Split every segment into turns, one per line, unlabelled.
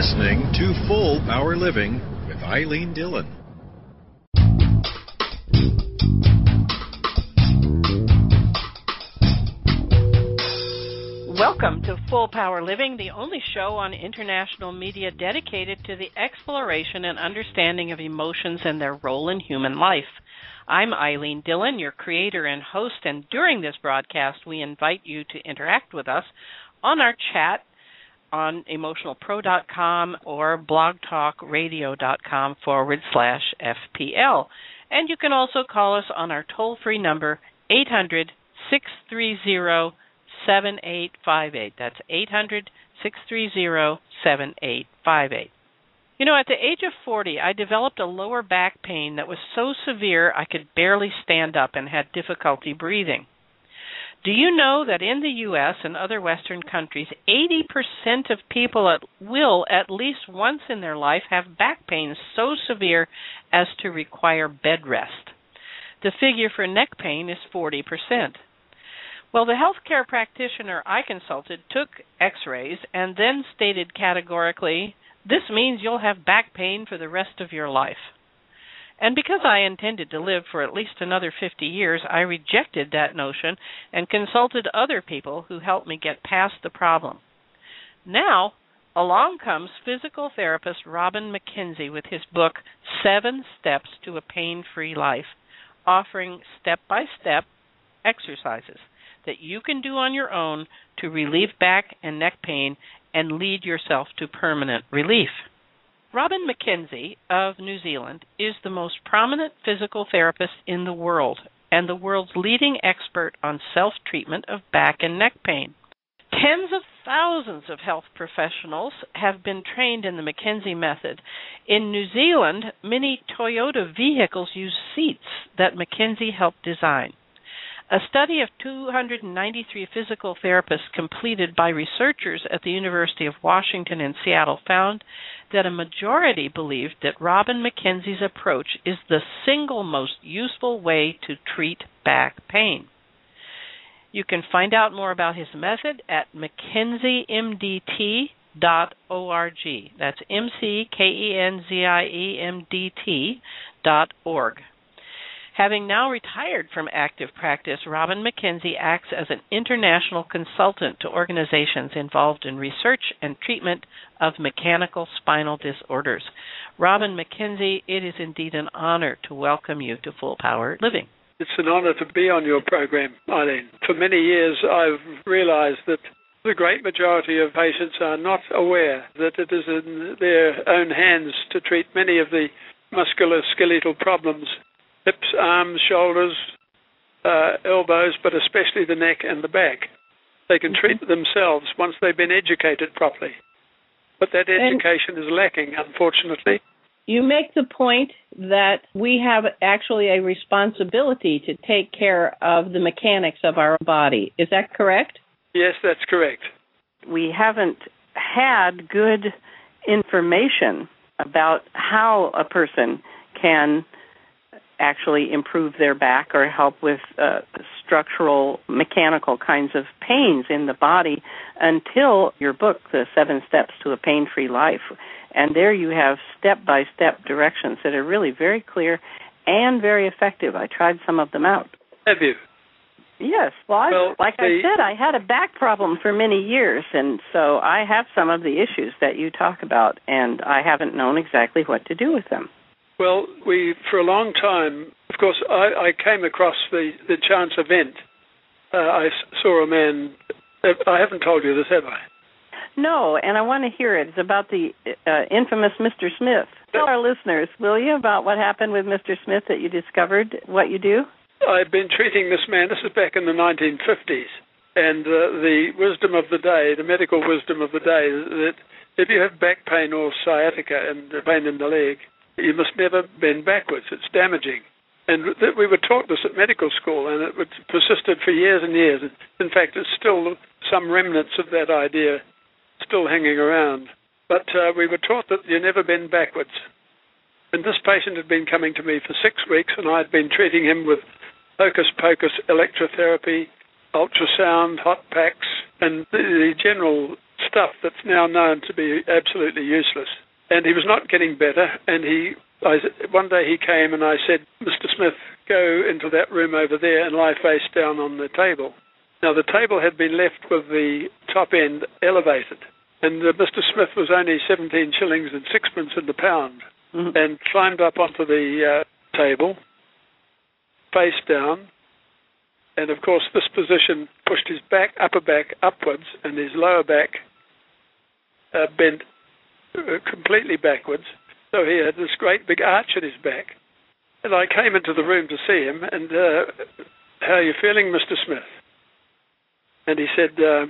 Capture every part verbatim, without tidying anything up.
listening to Full Power Living with Eileen Dillon.
Welcome to Full Power Living, the only show on international media dedicated to the exploration and understanding of emotions and their role in human life. I'm Eileen Dillon, your creator and host, and during this broadcast, we invite you to interact with us on our chat on emotional pro dot com or blogtalkradio.com forward slash FPL. And you can also call us on our toll-free number, eight hundred, six three zero, seven eight five eight. That's eight hundred, six three zero, seven eight five eight. You know, at the age of forty, I developed a lower back pain that was so severe I could barely stand up and had difficulty breathing. Do you know that in the U S and other Western countries, eighty percent of people at will at least once in their life have back pain so severe as to require bed rest? The figure for neck pain is forty percent. Well, the healthcare practitioner I consulted took x-rays and then stated categorically, "This means you'll have back pain for the rest of your life." And because I intended to live for at least another fifty years, I rejected that notion and consulted other people who helped me get past the problem. Now, along comes physical therapist Robin McKenzie with his book, Seven Steps to a Pain-Free Life, offering step-by-step exercises that you can do on your own to relieve back and neck pain and lead yourself to permanent relief. Robin McKenzie of New Zealand is the most prominent physical therapist in the world and the world's leading expert on self-treatment of back and neck pain. Tens of thousands of health professionals have been trained in the McKenzie method. In New Zealand, many Toyota vehicles use seats that McKenzie helped design. A study of two hundred ninety-three physical therapists completed by researchers at the University of Washington in Seattle found that a majority believed that Robin McKenzie's approach is the single most useful way to treat back pain. You can find out more about his method at mckenzie m d t dot org. That's M C K E N Z I E M D T dot org. Having now retired from active practice, Robin McKenzie acts as an international consultant to organizations involved in research and treatment of mechanical spinal disorders. Robin McKenzie, it is indeed an honor to welcome you to Full Power Living.
It's an honor to be on your program, Eileen. For many years, I've realized that the great majority of patients are not aware that it is in their own hands to treat many of the musculoskeletal problems, hips, arms, shoulders, uh, elbows, but especially the neck and the back. They can treat themselves once they've been educated properly. But that education and is lacking, unfortunately.
You make the point that we have actually a responsibility to take care of the mechanics of our body. Is that correct?
Yes, that's correct.
We haven't had good information about how a person can actually improve their back or help with uh, structural, mechanical kinds of pains in the body until your book, The Seven Steps to a Pain-Free Life. And there you have step-by-step directions that are really very clear and very effective. I tried some of them out.
Have you?
Yes. Well, I,
well
like
the,
I said, I had a back problem for many years, and so I have some of the issues that you talk about, and I haven't known exactly what to do with them.
Well, we, for a long time, of course, I, I came across the, the chance event. Uh, I saw a man, I haven't told you this, have I?
No, and I want to hear it. It's about the uh, infamous Mister Smith. Tell our listeners, will you, about what happened with Mister Smith that you discovered, what you do?
I've been treating this man, this is back in the nineteen fifties, and uh, the wisdom of the day, the medical wisdom of the day, is that if you have back pain or sciatica and pain in the leg, you must never bend backwards. It's damaging. And th- we were taught this at medical school, and it persisted for years and years. In fact, it's still some remnants of that idea still hanging around. But uh, we were taught that you never bend backwards. And this patient had been coming to me for six weeks, and I had been treating him with hocus-pocus electrotherapy, ultrasound, hot packs, and the, the general stuff that's now known to be absolutely useless. And he was not getting better, and he I, one day he came and I said, Mister Smith, go into that room over there and lie face down on the table. Now, the table had been left with the top end elevated, and uh, Mister Smith was only seventeen shillings and sixpence in the pound, mm-hmm. and climbed up onto the uh, table, face down, and of course this position pushed his back, upper back upwards, and his lower back uh, bent uh, completely backwards. So he had this great big arch in his back. And I came into the room to see him, and uh, how are you feeling, Mister Smith? And he said, uh,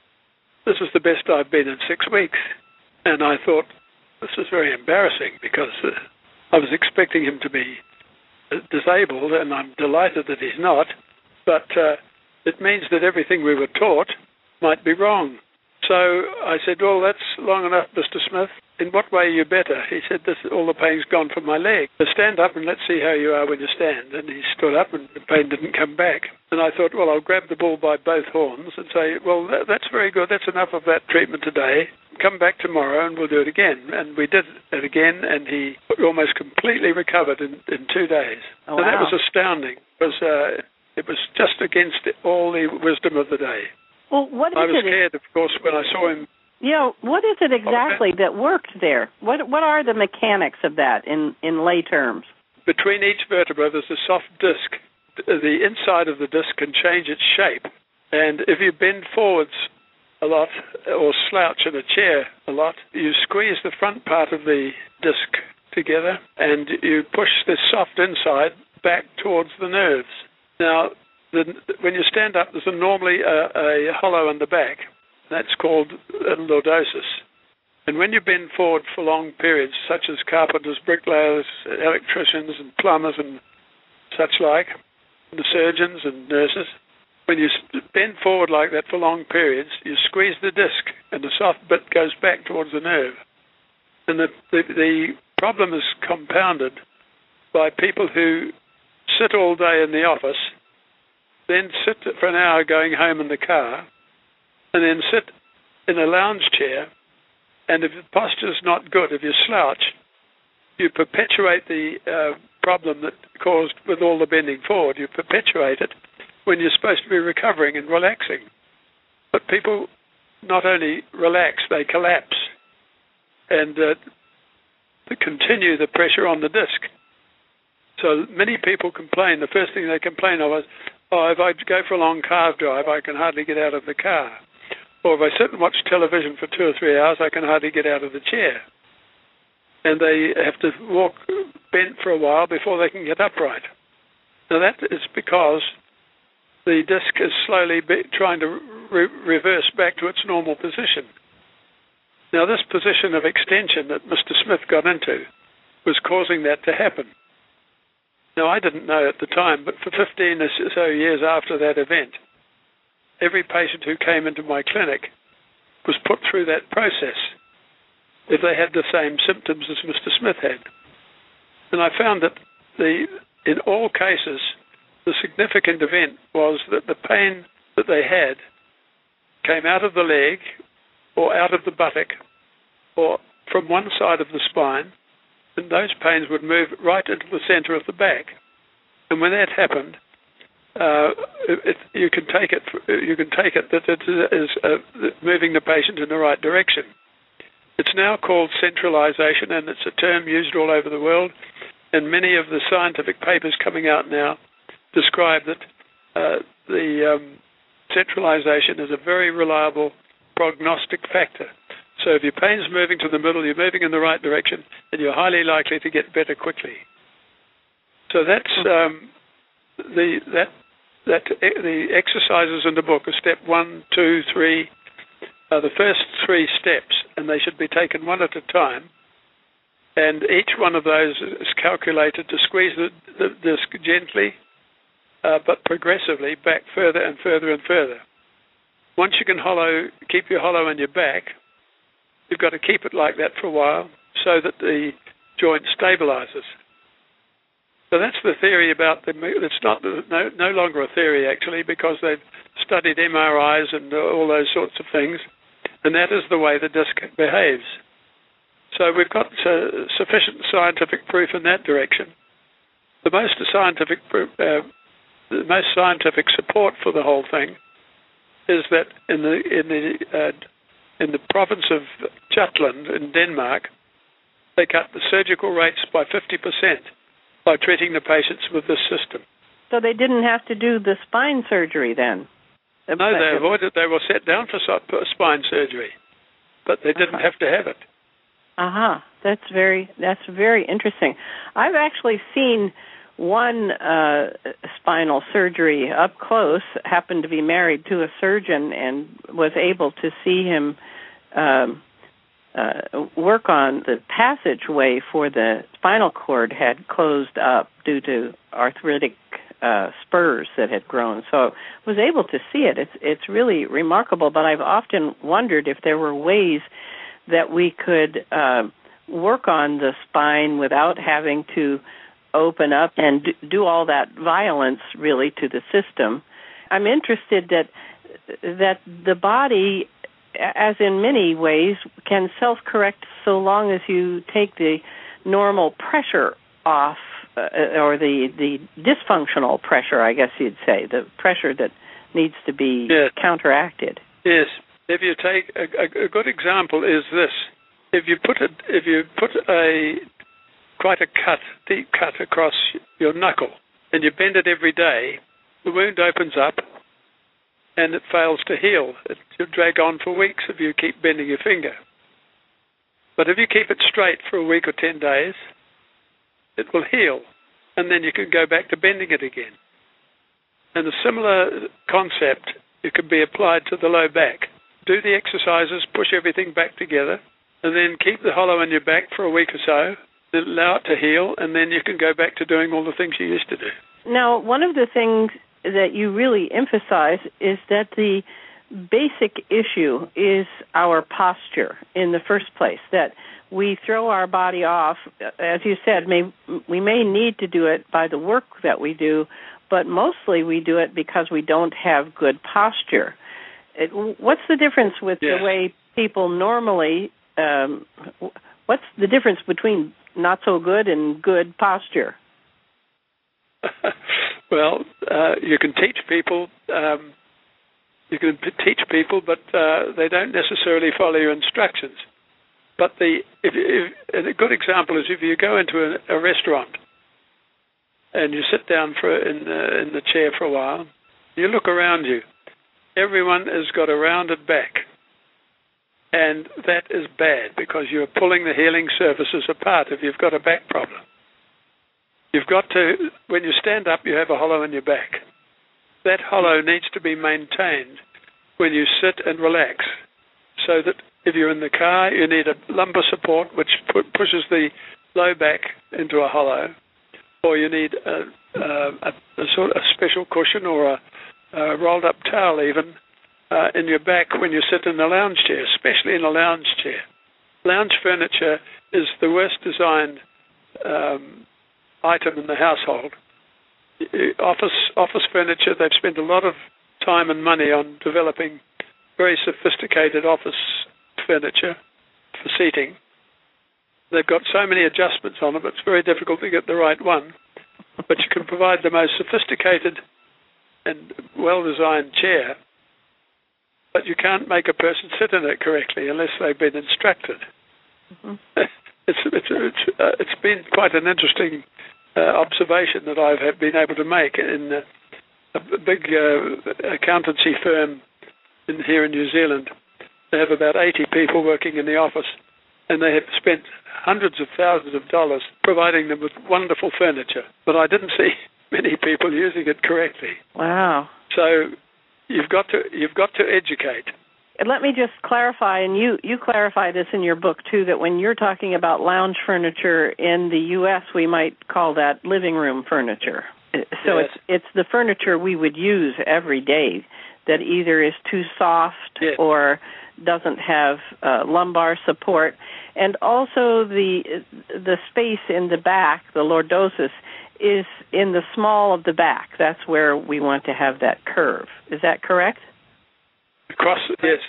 this is the best I've been in six weeks. And I thought, this is very embarrassing, because uh, I was expecting him to be uh, disabled, and I'm delighted that he's not. But uh, it means that everything we were taught might be wrong. So I said, well, that's long enough, Mister Smith. In what way are you better? He said, this, all the pain's gone from my leg. So stand up and let's see how you are when you stand. And he stood up and the pain didn't come back. And I thought, well, I'll grab the bull by both horns and say, well, that, that's very good. That's enough of that treatment today. Come back tomorrow and we'll do it again. And we did it again, and he almost completely recovered in, in two days.
Oh,
so
wow.
that was astounding. It was, uh, it was just against all the wisdom of the day.
Well, what is
I was
it?
scared, of course, when I saw him.
You know, what is it exactly that worked there? What What are the mechanics of that in, in lay terms?
Between each vertebra, there's a soft disc. The inside of the disc can change its shape. And if you bend forwards a lot or slouch in a chair a lot, you squeeze the front part of the disc together and you push this soft inside back towards the nerves. Now, the, when you stand up, there's a, normally a, a hollow in the back. That's called lordosis. And when you bend forward for long periods, such as carpenters, bricklayers, electricians, and plumbers, and such like, and the surgeons and nurses, when you bend forward like that for long periods, you squeeze the disc, and the soft bit goes back towards the nerve. And the, the, the problem is compounded by people who sit all day in the office, then sit for an hour going home in the car, and then sit in a lounge chair, and if the posture's not good, if you slouch, you perpetuate the uh, problem that caused with all the bending forward. You perpetuate it when you're supposed to be recovering and relaxing. But people not only relax, they collapse and uh, to continue the pressure on the disc. So many people complain. The first thing they complain of is, oh, if I go for a long car drive, I can hardly get out of the car. Or if I sit and watch television for two or three hours, I can hardly get out of the chair. And they have to walk bent for a while before they can get upright. Now that is because the disc is slowly be trying to re reverse back to its normal position. Now this position of extension that Mister Smith got into was causing that to happen. Now I didn't know at the time, but for fifteen or so years after that event, every patient who came into my clinic was put through that process if they had the same symptoms as Mister Smith had. And I found that the, in all cases, the significant event was that the pain that they had came out of the leg or out of the buttock or from one side of the spine, and those pains would move right into the center of the back. And when that happened, Uh, it, you can take it. You can take it that it is uh, moving the patient in the right direction. It's now called centralization, and it's a term used all over the world. And many of the scientific papers coming out now describe that uh, the um, centralization is a very reliable prognostic factor. So if your pain's moving to the middle, you're moving in the right direction, and you're highly likely to get better quickly. So that's um, the that. That the exercises in the book are step one, two, three, are the first three steps, and they should be taken one at a time. And each one of those is calculated to squeeze the, the disc gently, uh, but progressively back further and further and further. Once you can hollow, keep your hollow in your back, you've got to keep it like that for a while so that the joint stabilizes. So that's the theory about the. It's not no, no longer a theory actually, because they've studied M R Is and all those sorts of things, and that is the way the disc behaves. So we've got uh, sufficient scientific proof in that direction. The most scientific proof, uh, the most scientific support for the whole thing is that in the in the uh, in the province of Jutland in Denmark, they cut the surgical rates by fifty percent by treating the patients with this system.
So they didn't have to do the spine surgery then?
No, they avoided. They were set down for spine surgery, but they didn't uh-huh. have to have it.
Aha, uh-huh. that's very that's very interesting. I've actually seen one uh, spinal surgery up close. Happened to be married to a surgeon and was able to see him um, uh, work on the passageway for the spinal cord had closed up due to arthritic uh, spurs that had grown. So I was able to see it. It's it's really remarkable. But I've often wondered if there were ways that we could uh, work on the spine without having to open up and do all that violence really to the system. I'm interested that that the body, as in many ways, can self-correct so long as you take the normal pressure off, uh, or the, the dysfunctional pressure, I guess you'd say, the pressure that needs to be yes. counteracted.
Yes. If you take a, a, a good example is this: if you put a if you put a quite a cut, deep cut across your knuckle, and you bend it every day, the wound opens up, and it fails to heal. It will drag on for weeks if you keep bending your finger. But if you keep it straight for a week or ten days, it will heal, and then you can go back to bending it again. And a similar concept, it can be applied to the low back. Do the exercises, push everything back together, and then keep the hollow in your back for a week or so, then allow it to heal, and then you can go back to doing all the things you used to do.
Now, one of the things that you really emphasize is that the basic issue is our posture in the first place, that we throw our body off. As you said, may, we may need to do it by the work that we do, but mostly we do it because we don't have good posture. It, what's the difference with yes. the way people normally, um, what's the difference between not so good and good posture?
Well, uh, you can teach people, um, you can p- teach people, but uh, they don't necessarily follow your instructions. But the if, if, and a good example is if you go into a, a restaurant and you sit down for in the, in the chair for a while, you look around you. Everyone has got a rounded back, and that is bad because you're pulling the healing surfaces apart if you've got a back problem. You've got to, when you stand up, you have a hollow in your back. That hollow needs to be maintained when you sit and relax, so that if you're in the car, you need a lumbar support which pu- pushes the low back into a hollow, or you need a, a, a sort of a special cushion or a Uh, rolled up towel even uh, in your back when you sit in a lounge chair, especially in a lounge chair. Lounge furniture is the worst designed um, item in the household. Office office furniture, they've spent a lot of time and money on developing very sophisticated office furniture for seating. They've got so many adjustments on it, it's very difficult to get the right one. But you can provide the most sophisticated and well-designed chair, but you can't make a person sit in it correctly unless they've been instructed. Mm-hmm. it's it's it's, uh, it's been quite an interesting uh, observation that I've have been able to make in uh, a big uh, accountancy firm in here in New Zealand. They have about eighty people working in the office, and they have spent hundreds of thousands of dollars providing them with wonderful furniture. But I didn't see many people using it correctly.
Wow.
So you've got to you've got to educate.
And let me just clarify, and you, you clarify this in your book too, that when you're talking about lounge furniture in the U S, we might call that living room furniture. So yes. it's it's the furniture we would use every day that either is too soft yes. or doesn't have uh, lumbar support, and also the the space in the back, the lordosis, is in the small of the back. That's where we want to have that curve. Is that correct?
Across, yes,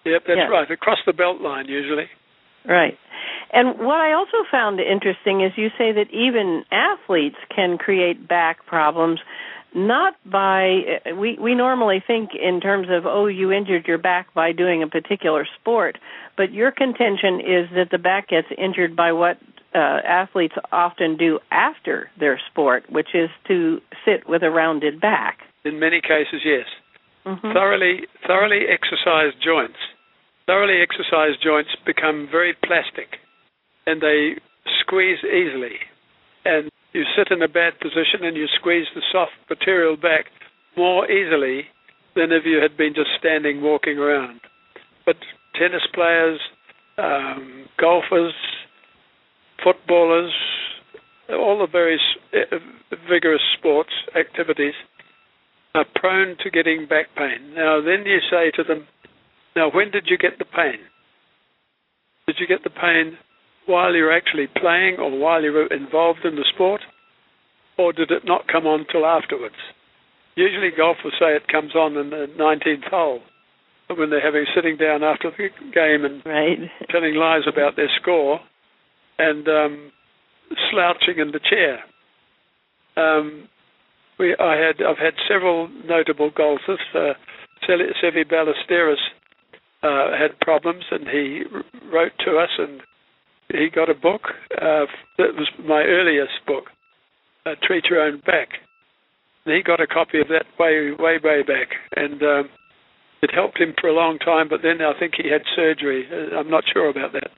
Yep, that's
yes.
right. Across the belt line, usually.
Right. And what I also found interesting is you say that even athletes can create back problems, not by, we, we normally think in terms of, oh, you injured your back by doing a particular sport, but your contention is that the back gets injured by what uh, athletes often do after their sport, which is to sit with a rounded back.
In many cases, yes.
Mm-hmm.
Thoroughly, thoroughly exercised joints. Thoroughly exercised joints become very plastic, and they squeeze easily. And you sit in a bad position and you squeeze the soft material back more easily than if you had been just standing, walking around. But tennis players, um, golfers, footballers, all the various vigorous sports activities are prone to getting back pain. Now, then you say to them, now, when did you get the pain? Did you get the pain while you were actually playing or while you were involved in the sport? Or did it not come on till afterwards? Usually golfers say it comes on in the nineteenth hole, when they're having sitting down after the game and
right.
telling lies about their score and um, slouching in the chair. Um, we, I had, I've had several notable golfers. Uh, Seve Ballesteros uh, had problems, and he wrote to us, and he got a book. Uh, that was my earliest book, uh, Treat Your Own Back. And he got a copy of that way, way, way back, and um, it helped him for a long time, but then I think he had surgery. I'm not sure about that.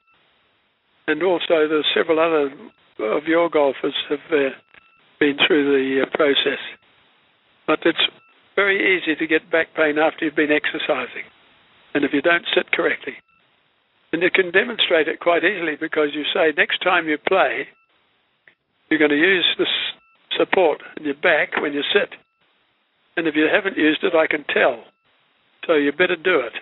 And also there's several other of your golfers have uh, been through the uh, process. But it's very easy to get back pain after you've been exercising, and if you don't sit correctly. And you can demonstrate it quite easily because you say, next time you play, you're going to use this support in your back when you sit. And if you haven't used it, I can tell. So you better do it.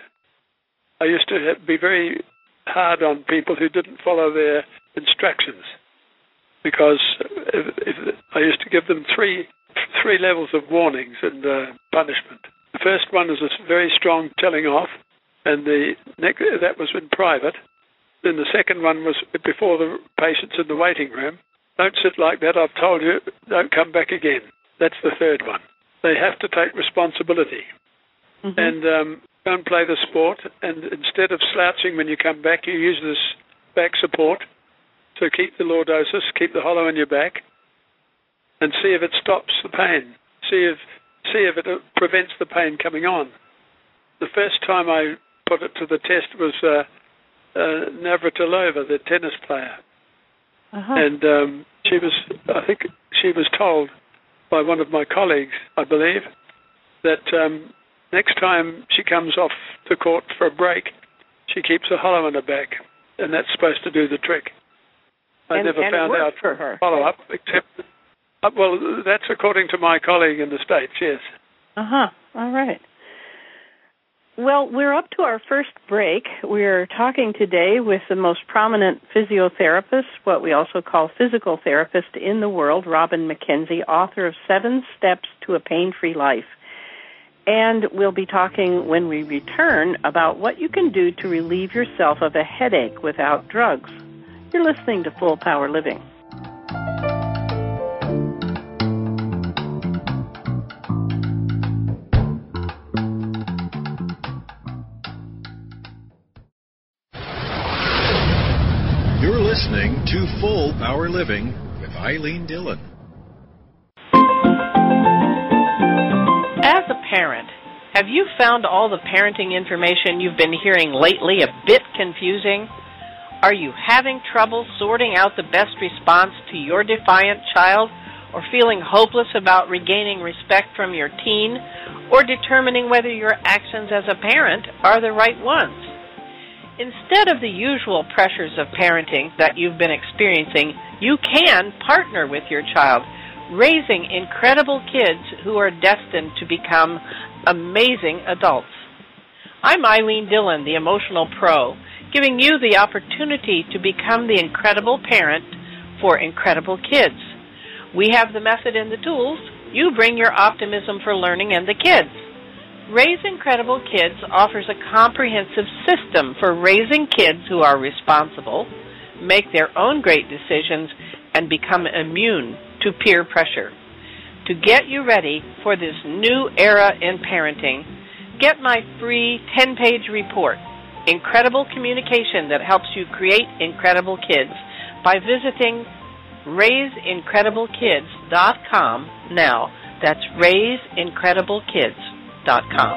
I used to have, be very hard on people who didn't follow their instructions because if, if, I used to give them three three levels of warnings and uh, punishment. The first one was a very strong telling off, and the next, that was in private. Then the second one was before the patients in the waiting room. Don't sit like that, I've told you, don't come back again. That's the third one. They have to take responsibility mm-hmm. and um, go and play the sport, and instead of slouching when you come back, you use this back support. So keep the lordosis, keep the hollow in your back, and see if it stops the pain. See if see if it prevents the pain coming on. The first time I put it to the test was uh, uh, Navratilova, the tennis player. Uh-huh. And um, she was, I think she was told by one of my colleagues, I believe, that um, next time she comes off the court for a break, she keeps a hollow in her back, and that's supposed to do the trick. I
and,
never
and
found out
for her.
follow-up, except, uh, well, that's according to my colleague in the States, yes.
Uh-huh, all right. Well, we're up to our first break. We're talking today with the most prominent physiotherapist, what we also call physical therapist in the world, Robin McKenzie, author of Seven Steps to a Pain-Free Life. And we'll be talking when we return about what you can do to relieve yourself of a headache without drugs. You're listening to Full Power Living.
You're listening to Full Power Living with Eileen Dillon.
As a parent, have you found all the parenting information you've been hearing lately a bit confusing? Are you having trouble sorting out the best response to your defiant child, or feeling hopeless about regaining respect from your teen, or determining whether your actions as a parent are the right ones? Instead of the usual pressures of parenting that you've been experiencing, you can partner with your child, raising incredible kids who are destined to become amazing adults. I'm Eileen Dillon, the Emotional Pro, giving you the opportunity to become the incredible parent for incredible kids. We have the method and the tools. You bring your optimism for learning and the kids. Raise Incredible Kids offers a comprehensive system for raising kids who are responsible, make their own great decisions, and become immune to peer pressure. To get you ready for this new era in parenting, get my free ten-page report, Incredible Communication That Helps You Create Incredible Kids, by visiting raise incredible kids dot com now. That's raise incredible kids dot com.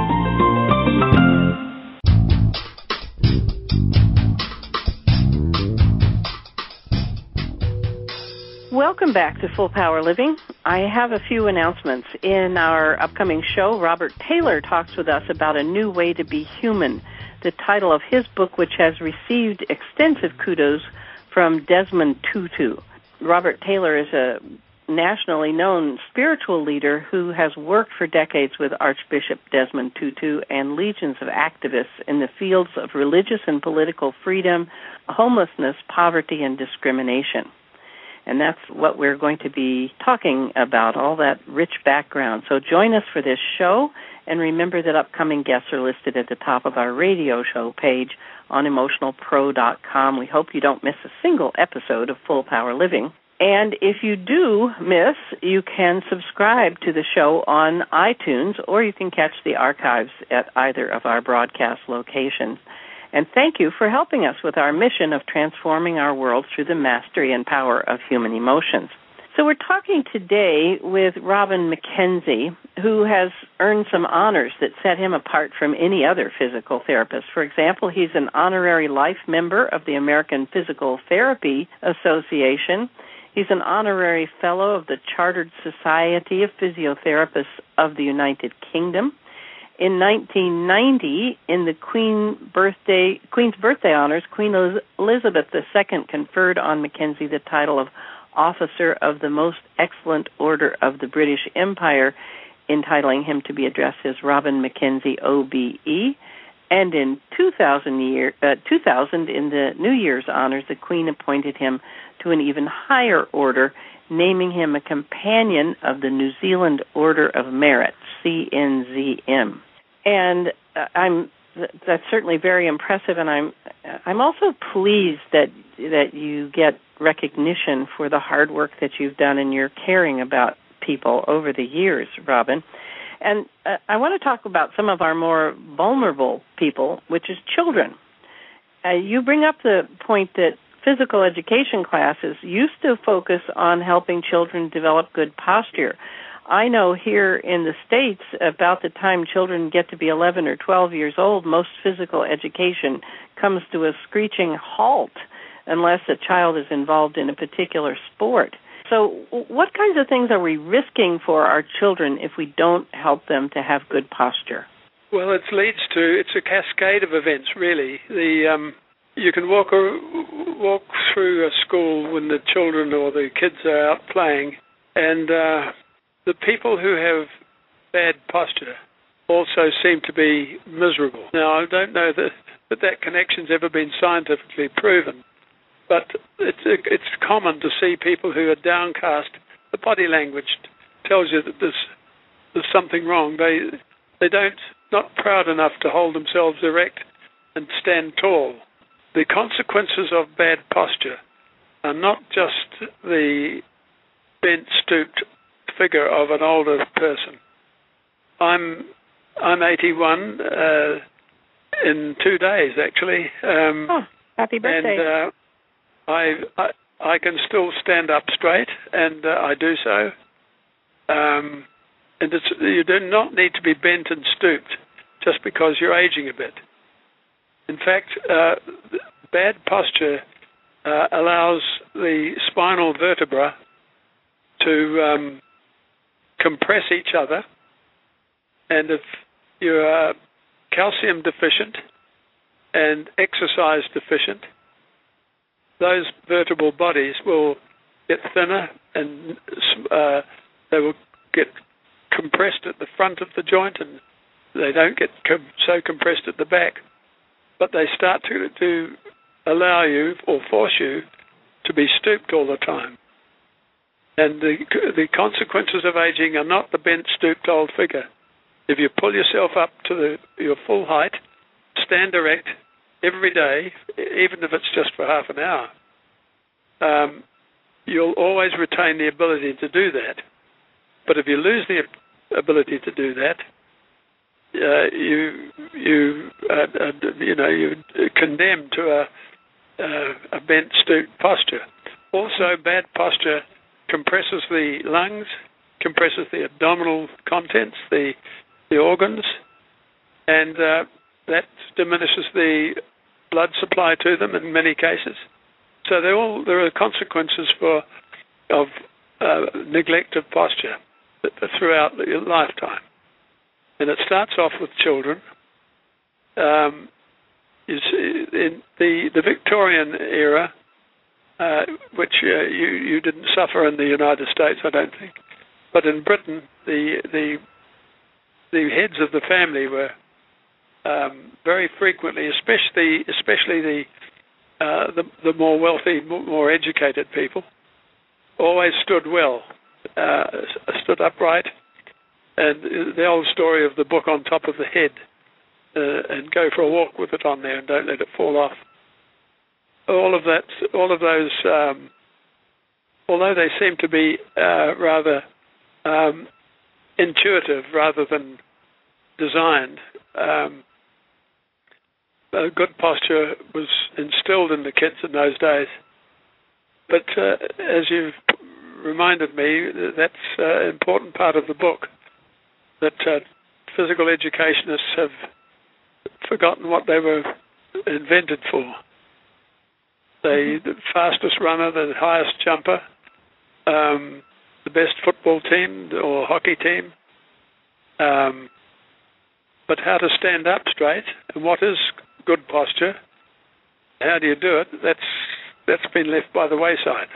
Welcome back to Full Power Living. I have a few announcements. In our upcoming show, Robert Taylor talks with us about a new way to be human, the title of his book, which has received extensive kudos from Desmond Tutu. Robert Taylor is a nationally known spiritual leader who has worked for decades with Archbishop Desmond Tutu and legions of activists in the fields of religious and political freedom, homelessness, poverty, and discrimination. And that's what we're going to be talking about, all that rich background. So join us for this show, and remember that upcoming guests are listed at the top of our radio show page on emotional pro dot com. We hope you don't miss a single episode of Full Power Living. And if you do miss, you can subscribe to the show on iTunes, or you can catch the archives at either of our broadcast locations. And thank you for helping us with our mission of transforming our world through the mastery and power of human emotions. So we're talking today with Robin McKenzie, who has earned some honors that set him apart from any other physical therapist. For example, he's an honorary life member of the American Physical Therapy Association. He's an honorary fellow of the Chartered Society of Physiotherapists of the United Kingdom. In nineteen ninety, in the Queen birthday, Queen's Birthday Honors, Queen Elizabeth the Second conferred on McKenzie the title of Officer of the Most Excellent Order of the British Empire, entitling him to be addressed as Robin McKenzie, O B E. And in two thousand, year, uh, two thousand, in the New Year's honors, the Queen appointed him to an even higher order, naming him a companion of the New Zealand Order of Merit, C N Z M. And uh, I'm that's certainly very impressive, and I'm I'm also pleased that that you get recognition for the hard work that you've done and your caring about people over the years, Robin. And uh, I want to talk about some of our more vulnerable people, which is children. Uh, you bring up the point that physical education classes used to focus on helping children develop good posture. I know here in the States, about the time children get to be eleven or twelve years old, most physical education comes to a screeching halt unless a child is involved in a particular sport. So what kinds of things are we risking for our children if we don't help them to have good posture?
Well, it leads to, it's a cascade of events, really. The um, you can walk or, walk through a school when the children or the kids are out playing, and uh, the people who have bad posture also seem to be miserable. Now, I don't know that that, that connection's ever been scientifically proven, but it's it's common to see people who are downcast. The body language tells you that there's there's something wrong. They they don't not proud enough to hold themselves erect and stand tall. The consequences of bad posture are not just the bent, stooped figure of an older person. I'm I'm eighty-one uh, in two days actually. Um,
oh, happy birthday!
And, uh, I, I I can still stand up straight, and uh, I do so. Um, and it's, you do not need to be bent and stooped just because you're aging a bit. In fact, uh, bad posture uh, allows the spinal vertebra to um, compress each other, and if you're uh, calcium deficient and exercise deficient, those vertebral bodies will get thinner and uh, they will get compressed at the front of the joint, and they don't get com- so compressed at the back. But they start to, to allow you or force you to be stooped all the time. And the, the consequences of aging are not the bent, stooped old figure. If you pull yourself up to the, your full height, stand erect every day, even if it's just for half an hour, um, you'll always retain the ability to do that. But if you lose the ability to do that, uh, you you uh, uh, you know you condemn to a, uh, a bent, stooped posture. Also, bad posture compresses the lungs, compresses the abdominal contents, the the organs, and uh, that diminishes the blood supply to them in many cases. So there all there are consequences for of uh, neglect of posture throughout your lifetime, and it starts off with children. Um, you see, in the the Victorian era, uh, which uh, you you didn't suffer in the United States, I don't think, but in Britain, the the the heads of the family were um, very frequently, especially especially the uh, the, the more wealthy, more educated people, always stood well, uh, stood upright, and the old story of the book on top of the head, uh, and go for a walk with it on there and don't let it fall off. All of that, all of those, um, although they seem to be uh, rather um, intuitive rather than designed, um, uh, good posture was instilled in the kids in those days. But uh, as you've reminded me, that's an important part of the book, that uh, physical educationists have forgotten what they were invented for. They, the fastest runner, the highest jumper, um, the best football team or hockey team, um, but how to stand up straight and what is good posture, how do you do it, that's that's been left by the wayside.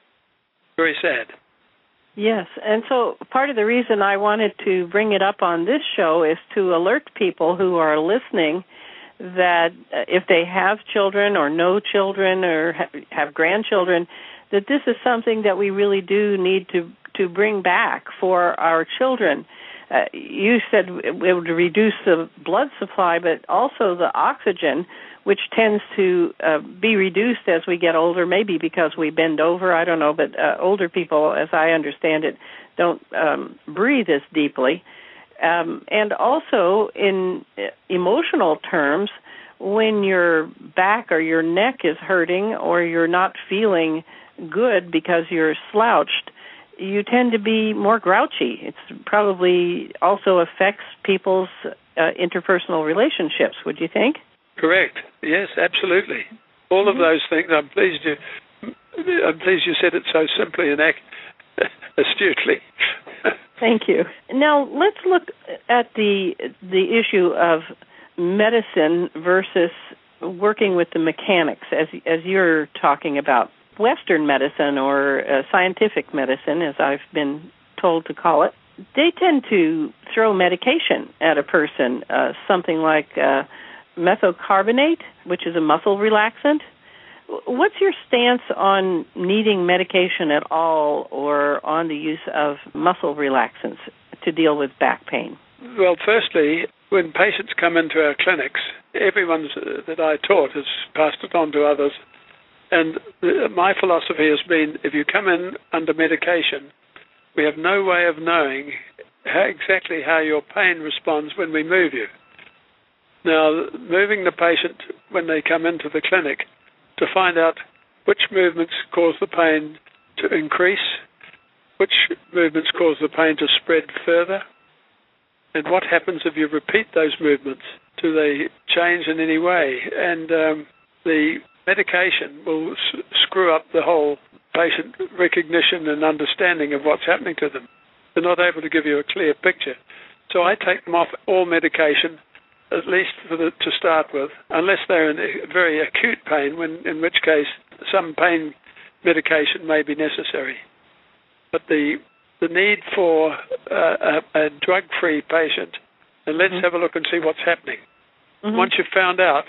Very sad.
Yes, and so part of the reason I wanted to bring it up on this show is to alert people who are listening that if they have children or know children or have grandchildren, that this is something that we really do need to, to bring back for our children. Uh, you said it would reduce the blood supply, but also the oxygen, which tends to uh, be reduced as we get older, maybe because we bend over, I don't know, but uh, older people, as I understand it, don't um, breathe as deeply. Um, and also in emotional terms, when your back or your neck is hurting or you're not feeling good because you're slouched, you tend to be more grouchy. It probably also affects people's uh, interpersonal relationships, would you think?
Correct. Yes, absolutely. All mm-hmm. of those things. I'm pleased you. I'm pleased you said it so simply and ac- astutely.
Thank you. Now let's look at the the issue of medicine versus working with the mechanics, as as you're talking about. Western medicine, or uh, scientific medicine, as I've been told to call it, they tend to throw medication at a person, uh, something like uh, methocarbamate, which is a muscle relaxant. What's your stance on needing medication at all or on the use of muscle relaxants to deal with back pain?
Well, firstly, when patients come into our clinics, everyone that I taught has passed it on to others. And my philosophy has been, if you come in under medication, we have no way of knowing how, exactly how your pain responds when we move you. Now, moving the patient when they come into the clinic to find out which movements cause the pain to increase, which movements cause the pain to spread further, and what happens if you repeat those movements? Do they change in any way? And um, the medication will s- screw up the whole patient recognition and understanding of what's happening to them. They're not able to give you a clear picture. So I take them off all medication, at least for the, to start with, unless they're in very acute pain, when, in which case some pain medication may be necessary. But the the need for uh, a, a drug-free patient, and let's mm-hmm. have a look and see what's happening. Mm-hmm. Once you've found out,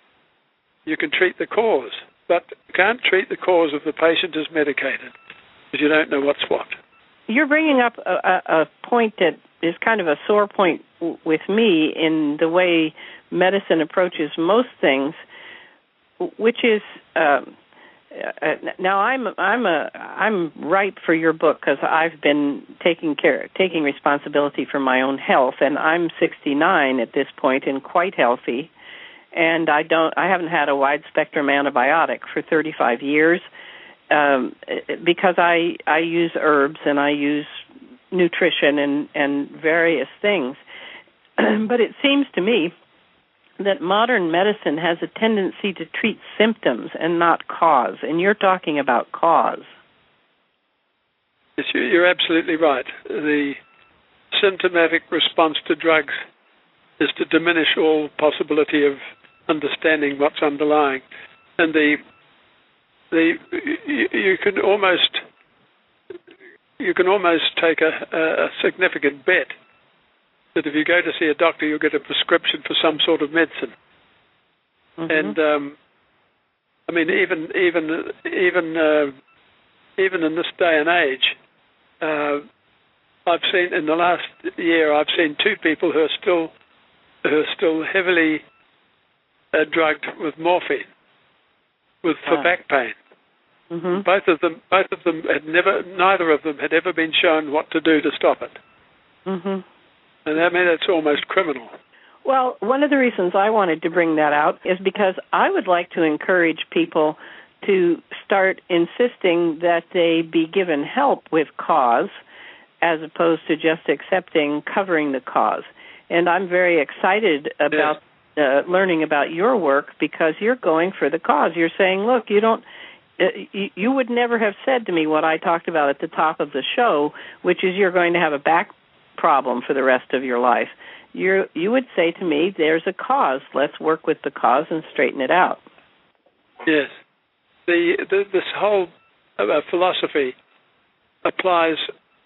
you can treat the cause, but you can't treat the cause if the patient is medicated, because you don't know what's what.
You're bringing up a, a point that is kind of a sore point w- with me in the way medicine approaches most things, which is um, uh, now I'm I'm a I'm ripe for your book because I've been taking care taking responsibility for my own health, and I'm sixty-nine at this point and quite healthy, and I don't I haven't had a wide spectrum antibiotic for thirty-five years um, because I I use herbs and I use nutrition and and various things, but it seems to me that modern medicine has a tendency to treat symptoms and not cause, and you're talking about cause.
Yes, you're absolutely right. The symptomatic response to drugs is to diminish all possibility of understanding what's underlying, and the the you, you can almost you can almost take a, a significant bet that if you go to see a doctor, you'll get a prescription for some sort of medicine. Mm-hmm. And um, I mean, even even even uh, even in this day and age, uh, I've seen in the last year, I've seen two people who are still who are still heavily uh, drugged with morphine, with for ah. back pain. Mm-hmm. Both of them, both of them had never, neither of them had ever been shown what to do to stop it. Mm-hmm. And I mean, that's almost criminal.
Well, one of the reasons I wanted to bring that out is because I would like to encourage people to start insisting that they be given help with cause as opposed to just accepting covering the cause. And I'm very excited about yes. uh, learning about your work because you're going for the cause. You're saying, look, you don't, uh, you, you would never have said to me what I talked about at the top of the show, which is you're going to have a back problem for the rest of your life. You you would say to me, there's a cause. Let's work with the cause and straighten it out.
Yes. The, the this whole uh, philosophy applies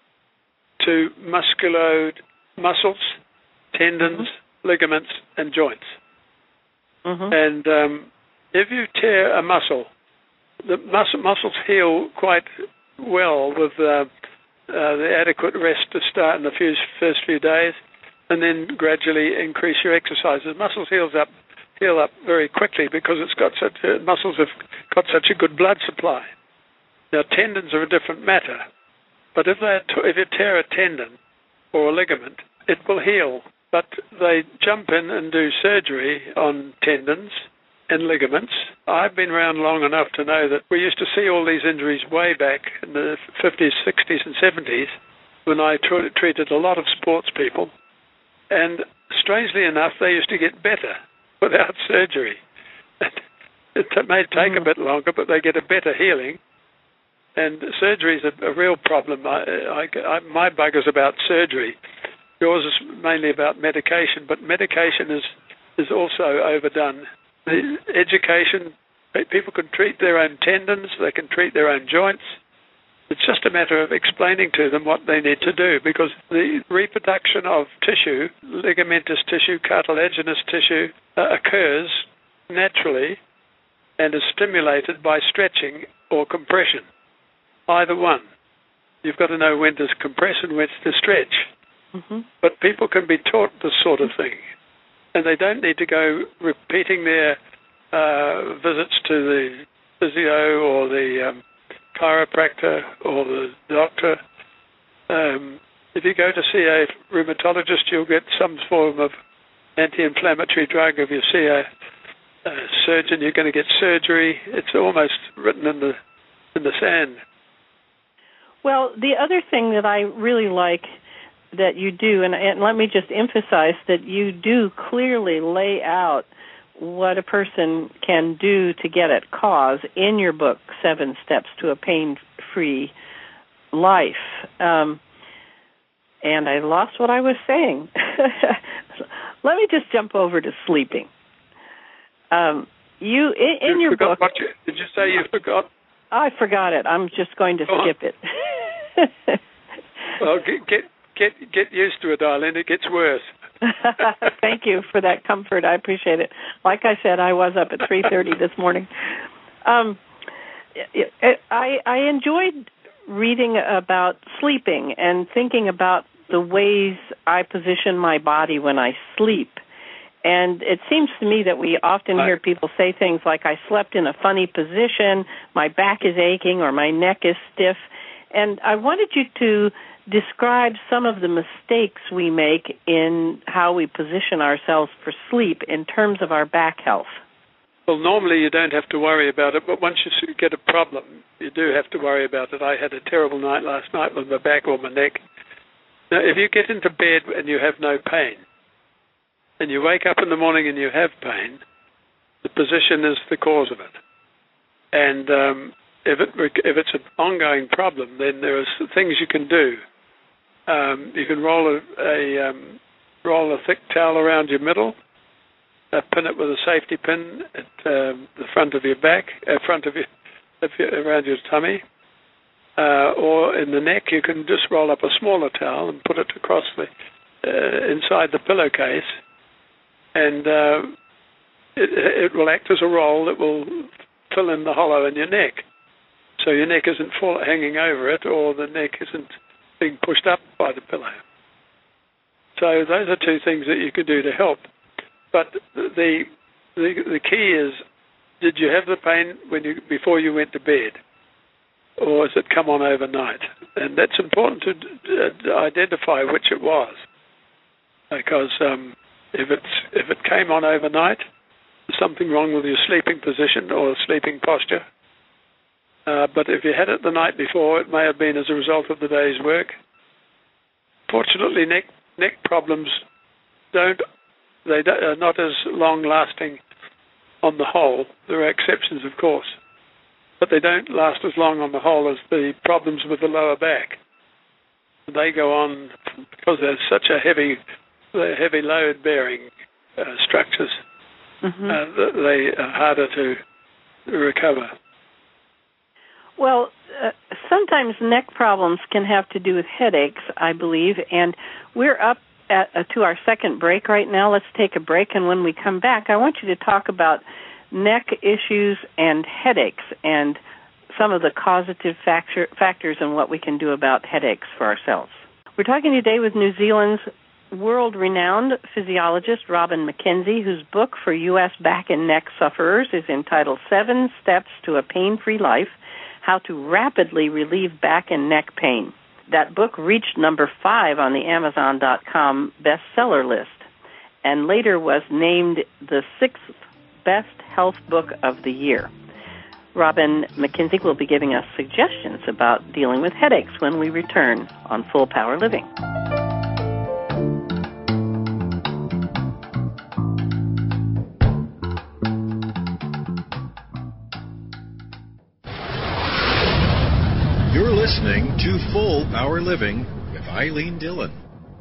to musculo muscles, tendons, mm-hmm. ligaments, and joints. Mm-hmm. And um, if you tear a muscle, the muscle, muscles heal quite well with uh, Uh, the adequate rest to start in the few, first few days, and then gradually increase your exercises. Muscles heals up, heal up very quickly because it's got such uh, muscles have got such a good blood supply. Now tendons are a different matter, but if they if you tear a tendon or a ligament, it will heal. But they jump in and do surgery on tendons and ligaments. I've been around long enough to know that we used to see all these injuries way back in the fifties, sixties, and seventies when I t- treated a lot of sports people. And strangely enough, they used to get better without surgery. It may take mm. a bit longer, but they get a better healing. And surgery is a, a real problem. I, I, I, my bug is about surgery. Yours is mainly about medication, but medication is, is also overdone. The education, people can treat their own tendons, they can treat their own joints. It's just a matter of explaining to them what they need to do, because the reproduction of tissue, ligamentous tissue, cartilaginous tissue, uh, occurs naturally and is stimulated by stretching or compression. Either one. You've got to know when to compress and when to stretch. Mm-hmm. But people can be taught this sort of thing. And they don't need to go repeating their uh, visits to the physio or the um, chiropractor or the doctor. Um, if you go to see a rheumatologist, you'll get some form of anti-inflammatory drug. If you see a, a surgeon, you're going to get surgery. It's almost written in the in the sand.
Well, the other thing that I really like that you do, and, and let me just emphasize that you do clearly lay out what a person can do to get at cause in your book, Seven Steps to a Pain-Free Life. Um, and I lost what I was saying. Let me just jump over to sleeping. Um, you in, in
you
your book.
What you, did you say you forgot?
I forgot it. I'm just going to
Go
skip
on.
it.
Well, get, get Get get used to it, darling. It gets worse.
Thank you for that comfort. I appreciate it. Like I said, I was up at three thirty this morning. Um, I I enjoyed reading about sleeping and thinking about the ways I position my body when I sleep. And it seems to me that we often hear people say things like, I slept in a funny position, my back is aching, or my neck is stiff. And I wanted you to describe some of the mistakes we make in how we position ourselves for sleep in terms of our back health.
Well, normally you don't have to worry about it, but once you get a problem, you do have to worry about it. I had a terrible night last night with my back or my neck. Now, if you get into bed and you have no pain, and you wake up in the morning and you have pain, the position is the cause of it. And um, if it if it's an ongoing problem, then there are things you can do. Um, you can roll a, a um, roll a thick towel around your middle, uh, pin it with a safety pin at um, the front of your back, uh, front of your, if you're around your tummy, uh, or in the neck. You can just roll up a smaller towel and put it across the uh, inside the pillowcase. And uh, it, it will act as a roll that will fill in the hollow in your neck. So your neck isn't fall, hanging over it, or the neck isn't being pushed up by the pillow. So those are two things that you could do to help. But the the, the key is, did you have the pain when you before you went to bed? Or has it come on overnight? And that's important to uh, identify which it was. Because... Um, If it's if it came on overnight, there's something wrong with your sleeping position or sleeping posture. Uh, but if you had it the night before, it may have been as a result of the day's work. Fortunately, neck neck problems don't they don't, are not as long lasting on the whole. There are exceptions, of course, but they don't last as long on the whole as the problems with the lower back. They go on because there's such a heavy The heavy load-bearing uh, structures, mm-hmm. uh, they are harder to recover.
Well, uh, sometimes neck problems can have to do with headaches, I believe, and we're up at, uh, to our second break right now. Let's take a break, and when we come back, I want you to talk about neck issues and headaches and some of the causative factor, factors and what we can do about headaches for ourselves. We're talking today with New Zealand's world-renowned physiologist Robin McKenzie, whose book for U S back and neck sufferers is entitled Seven Steps to a Pain-Free Life, How to Rapidly Relieve Back and Neck Pain. That book reached number five on the Amazon dot com bestseller list and later was named the sixth best health book of the year. Robin McKenzie will be giving us suggestions about dealing with headaches when we return on Full Power Living.
You're listening to Full Power Living with Eileen Dillon.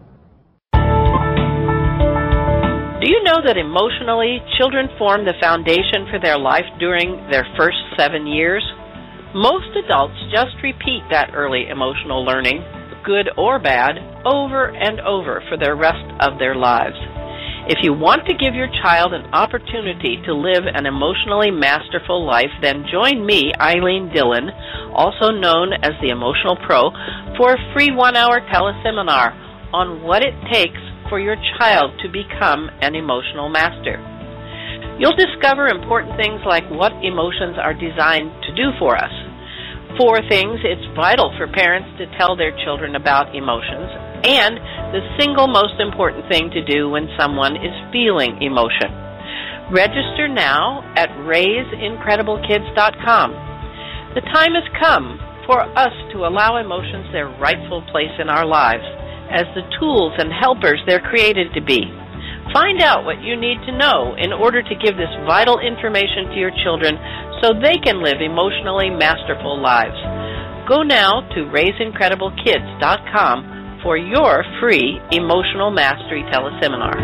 Do you know that emotionally, children form the foundation for their life during their first seven years? Most adults just repeat that early emotional learning, good or bad, over and over for the rest of their lives. If you want to give your child an opportunity to live an emotionally masterful life, then join me, Eileen Dillon, also known as the Emotional Pro, for a free one-hour teleseminar on what it takes for your child to become an emotional master. You'll discover important things like what emotions are designed to do for us. Four things it's vital for parents to tell their children about emotions, and the single most important thing to do when someone is feeling emotion. Register now at raise incredible kids dot com. The time has come for us to allow emotions their rightful place in our lives as the tools and helpers they're created to be. Find out what you need to know in order to give this vital information to your children so they can live emotionally masterful lives. Go now to raise incredible kids dot com for your free Emotional Mastery teleseminar.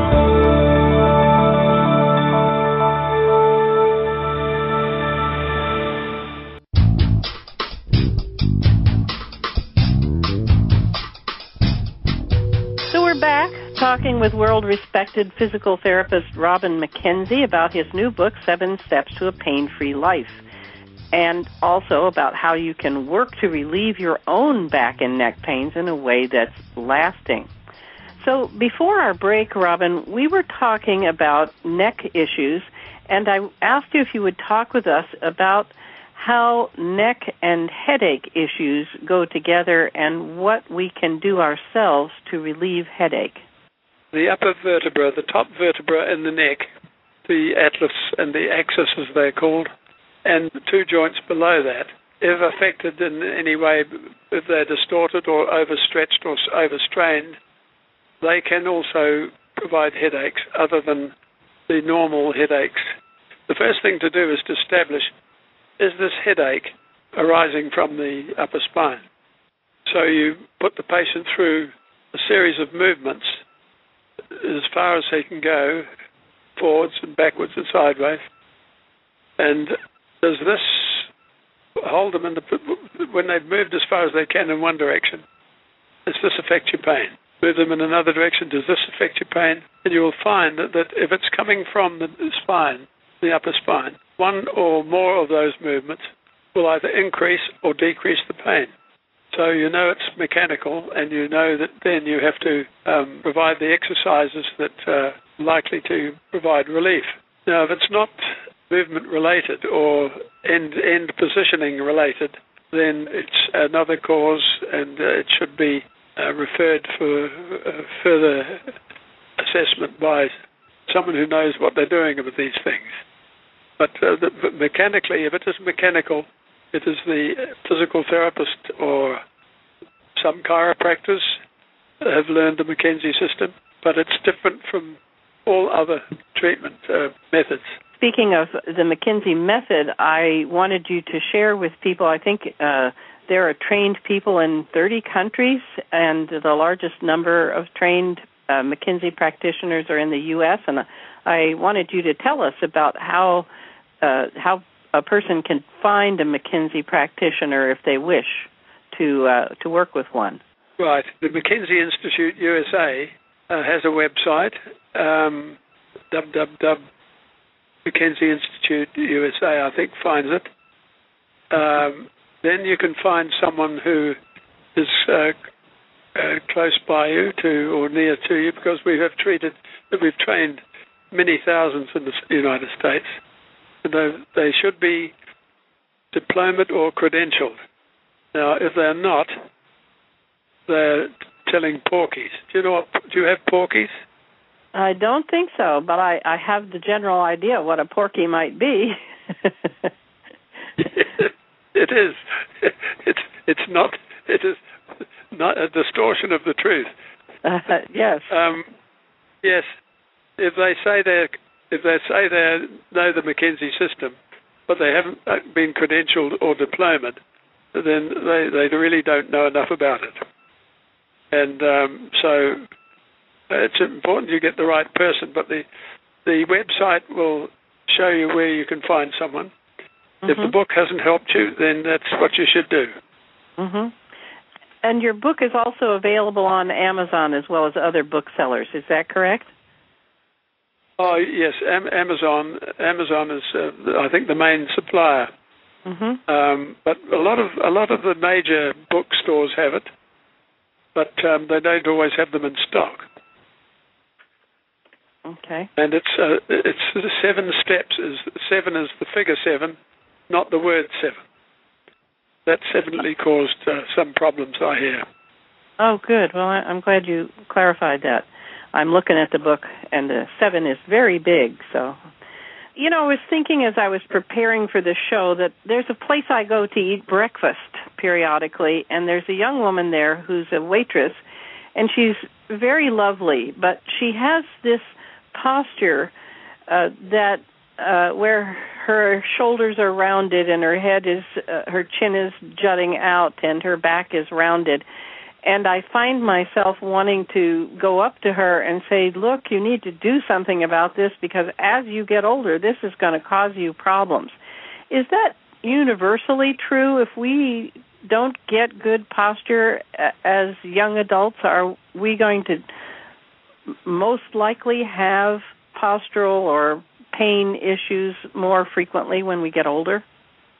So we're back talking with world-respected physical therapist Robin McKenzie about his new book, Seven Steps to a Pain-Free Life. and also about how you can work to relieve your own back and neck pains in a way that's lasting. So before our break, Robin, we were talking about neck issues, and I asked you if you would talk with us about how neck and headache issues go together and what we can do ourselves to relieve headache.
The upper vertebra, the top vertebra in the neck, the atlas and the axis as they're called, and the two joints below that, if affected in any way, if they're distorted or overstretched or overstrained, they can also provide headaches other than the normal headaches. The first thing to do is to establish, is this headache arising from the upper spine? So you put the patient through a series of movements as far as they can go, forwards and backwards and sideways. And does this hold them in the, when they've moved as far as they can in one direction, does this affect your pain? Move them in another direction, does this affect your pain? And you will find that, that if it's coming from the spine, the upper spine, one or more of those movements will either increase or decrease the pain. So you know it's mechanical, and you know that then you have to um, provide the exercises that are likely to provide relief. Now, if it's not movement related or end, end positioning related, then it's another cause, and uh, it should be uh, referred for uh, further assessment by someone who knows what they're doing with these things. But, uh, the, but mechanically, if it is mechanical, it is the physical therapist or some chiropractors have learned the McKenzie system, but it's different from all other treatment uh, methods.
Speaking of the McKenzie method, I wanted you to share with people, I think uh, there are trained people in thirty countries, and the largest number of trained uh, McKenzie practitioners are in the U S, and I wanted you to tell us about how uh, how a person can find a McKenzie practitioner if they wish to uh, to work with one.
Right. The McKenzie Institute U S A uh, has a website, um, w w w dot McKenzie Institute U S A, I think, finds it. Um, then you can find someone who is uh, uh, close by you to or near to you, because we have treated, we've trained many thousands in the United States. They, they should be diplomaed or credentialed. Now, if they're not, they're telling porkies. Do you know what? Do you have porkies?
I don't think so, but I, I have the general idea what a porky might be.
It is. It's it's not. It is not a distortion of the truth.
Uh, yes.
Um, yes. If they say they're If they say they know the McKenzie system, but they haven't been credentialed or diplomaed, then they, they really don't know enough about it. And um, so it's important you get the right person, but the, the website will show you where you can find someone. Mm-hmm. If the book hasn't helped you, then that's what you should do.
Mm-hmm. And your book is also available on Amazon as well as other booksellers. Is that correct?
Oh yes, Am- Amazon. Amazon is, uh, I think, the main supplier. Mm-hmm. Um, but a lot of a lot of the major bookstores have it, but um, they don't always have them in stock.
Okay.
And it's uh, it's the seven steps. Is seven is the figure seven, not the word seven. That's evidently caused uh, some problems, I hear.
Oh, good. Well, I, I'm glad you clarified that. I'm looking at the book, and the seven is very big. So, you know, I was thinking as I was preparing for the show that there's a place I go to eat breakfast periodically, and there's a young woman there who's a waitress, and she's very lovely, but she has this posture uh, that uh, where her shoulders are rounded and her head is, uh, her chin is jutting out and her back is rounded. And I find myself wanting to go up to her and say, look, you need to do something about this because as you get older, this is going to cause you problems. Is that universally true? If we don't get good posture as young adults, are we going to most likely have postural or pain issues more frequently when we get older?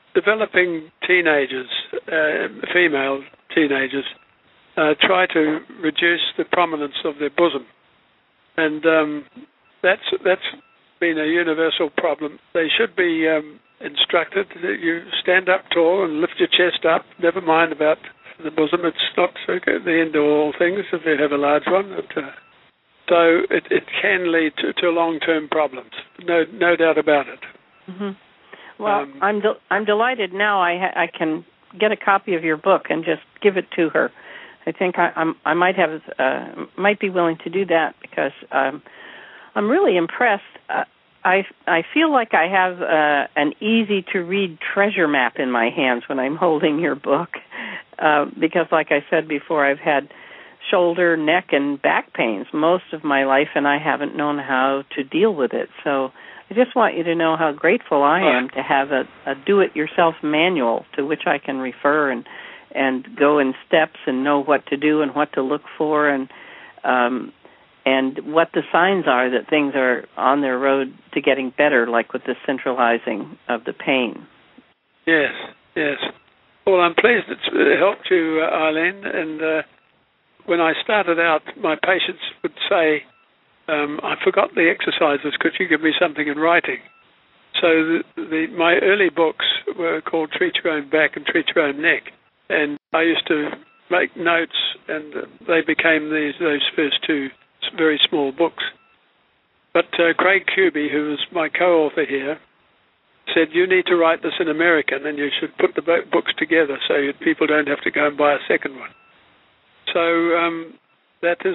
developing teenagers, uh, female teenagers, uh, try to reduce the prominence of their bosom. And um, that's that's been a universal problem. They should be um, instructed that you stand up tall and lift your chest up, never mind about the bosom. It's not the end of all things if you have a large one. But, uh, so it, it can lead to, to long-term problems, no no doubt about it.
Mm-hmm. Well,
um,
I'm de- I'm delighted now I ha- I can get a copy of your book and just give it to her. I think I I'm, I might have uh, might be willing to do that because um, I'm really impressed. Uh, I I feel like I have uh, an easy to read treasure map in my hands when I'm holding your book uh, because, like I said before, I've had shoulder, neck, and back pains most of my life, and I haven't known how to deal with it. So I just want you to know how grateful I am to have a, a do-it-yourself manual to which I can refer and and go in steps and know what to do and what to look for and um, and what the signs are that things are on their road to getting better, like with the centralizing of the pain.
Yes, yes. Well, I'm pleased it's helped you, uh, Eileen. And uh, when I started out, my patients would say, um, I forgot the exercises. Could you give me something in writing? So the, the, my early books were called Treat Your Own Back and Treat Your Own Neck. And I used to make notes, and uh, they became these those first two very small books. But uh, Craig Kuby, who was my co-author here, said, you need to write this in American, and you should put the books together so people don't have to go and buy a second one. So um, that is,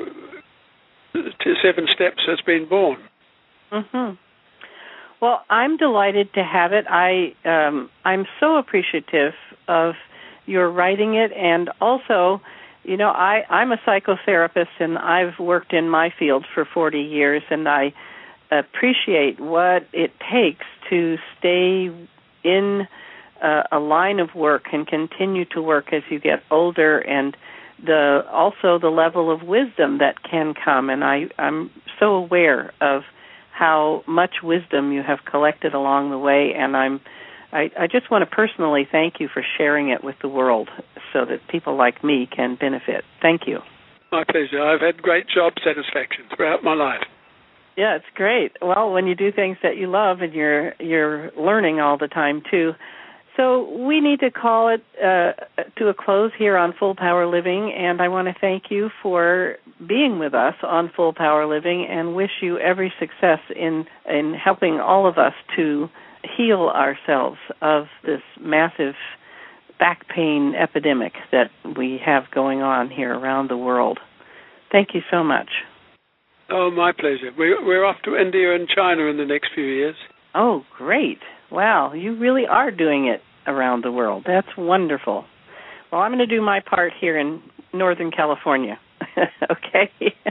uh, Seven Steps has been born.
Mm-hmm. Well, I'm delighted to have it. I, um, I'm so appreciative of your writing it, and also, you know, I, I'm a psychotherapist, and I've worked in my field for forty years, and I appreciate what it takes to stay in uh, a line of work and continue to work as you get older, and the also the level of wisdom that can come. And I, I'm so aware of how much wisdom you have collected along the way, and I'm I, I just want to personally thank you for sharing it with the world so that people like me can benefit. Thank you.
My pleasure. I've had great job satisfaction throughout my life.
Yeah, it's great. Well, when you do things that you love and you're you're learning all the time, too. So we need to call it uh, to a close here on Full Power Living, and I want to thank you for being with us on Full Power Living and wish you every success in, in helping all of us to heal ourselves of this massive back pain epidemic that we have going on here around the world. Thank you so much.
Oh, my pleasure. We're, we're off to India and China in the next few years.
Oh, great. Wow, you really are doing it around the world. That's wonderful. Well, I'm going to do my part here in Northern California. Okay?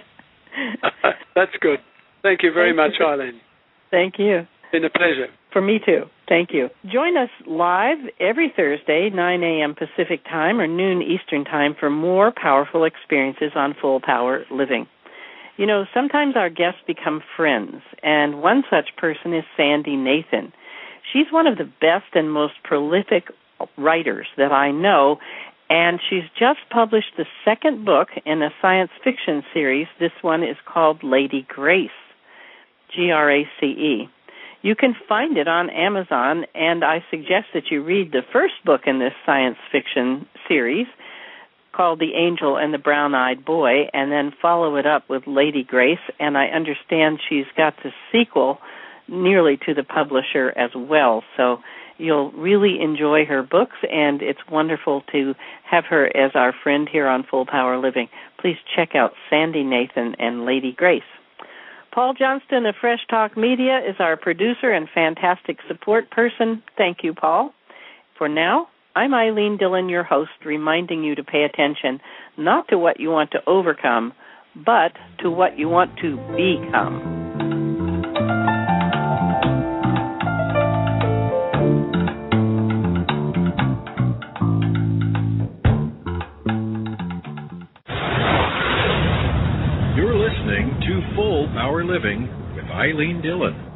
That's good. Thank you very
Thank
much,
you.
Eileen.
Thank you.
It's been a pleasure.
For me, too. Thank you. Join us live every Thursday, nine a.m. Pacific Time or noon Eastern Time for more powerful experiences on Full Power Living. You know, sometimes our guests become friends, and one such person is Sandy Nathan. She's one of the best and most prolific writers that I know, and she's just published the second book in a science fiction series. This one is called Lady Grace, G R A C E. You can find it on Amazon, and I suggest that you read the first book in this science fiction series called The Angel and the Brown-Eyed Boy, and then follow it up with Lady Grace, and I understand she's got the sequel nearly to the publisher as well, so you'll really enjoy her books, and it's wonderful to have her as our friend here on Full Power Living. Please check out Sandy Nathan and Lady Grace. Paul Johnston of Fresh Talk Media is our producer and fantastic support person. Thank you, Paul. For now, I'm Eileen Dillon, your host, reminding you to pay attention not to what you want to overcome, but to what you want to become.
You're listening to Full Power Living with Eileen Dillon.